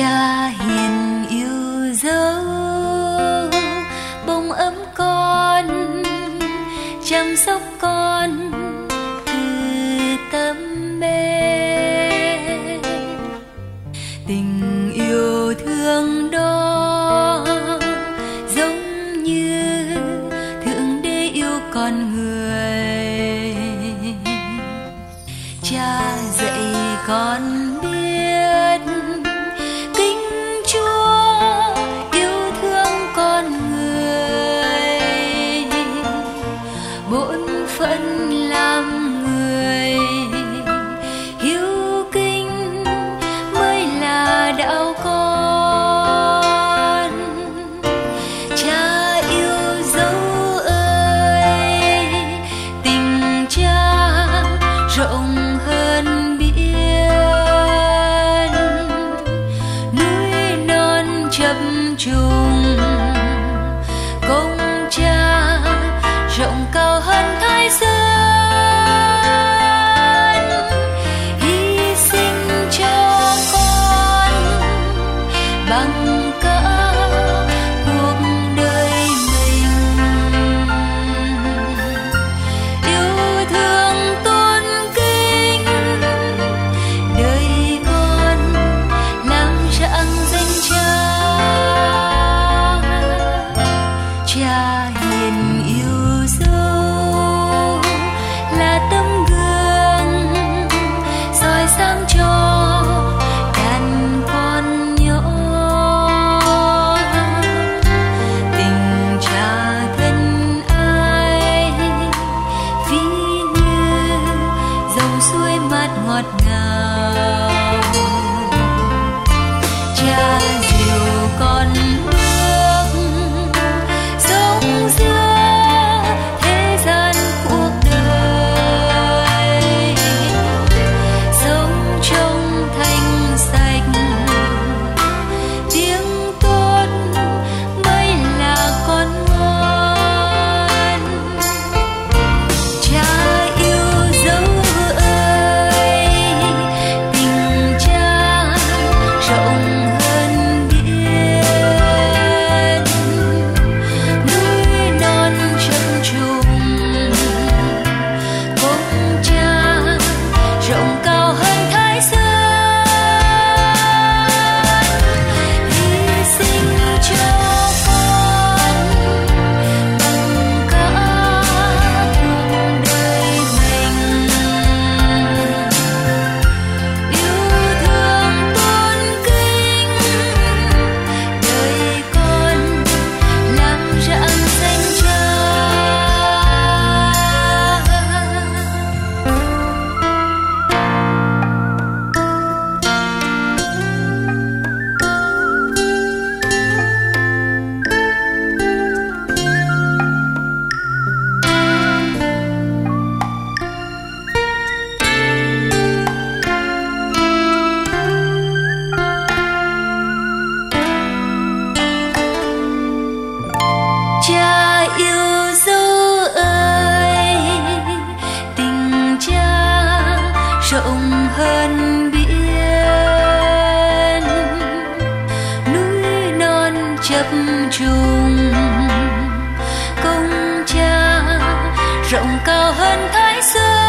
Cha hiền yêu dấu bông ấm con, chăm sóc con từ tấm bé. Tình yêu thương đó giống như Thượng Đế yêu con người. Cha dạy con biết kính Chúa, yêu thương con người, bổn phận làm người, hiếu kính mới là đạo con. Cha yêu dấu ơi, tình cha rộng hơn biển, núi non chập trùng, công cha rộng cao hơn Thái Sơn. Hy sinh cho con bằng cả cuộc đời mình, yêu thương tôn kính đời con, làm rạng danh cha. Cha hiền yêu dấu là tấm gương soi sáng cho đàn con nhỏ. Tình cha thân ai ví như dòng suối mát ngọt ngào. Cha dìu con bước sống giữa thế gian cuộc đời, sống trong thanh sạch, tiếng tốt mới là con ngoan. Cha yêu dấu ơi, tình cha rộng hơn biển, núi non chập trùng, công cha rộng cao hơn Thái Sơn. Hy sinh cho con bằng cả cuộc đời mình, yêu thương tôn kính đời con, làm rạng danh cha. Cha yêu dấu ơi, tình cha rộng hơn biển, núi non chập trùng, công cha rộng cao hơn Thái Sơn.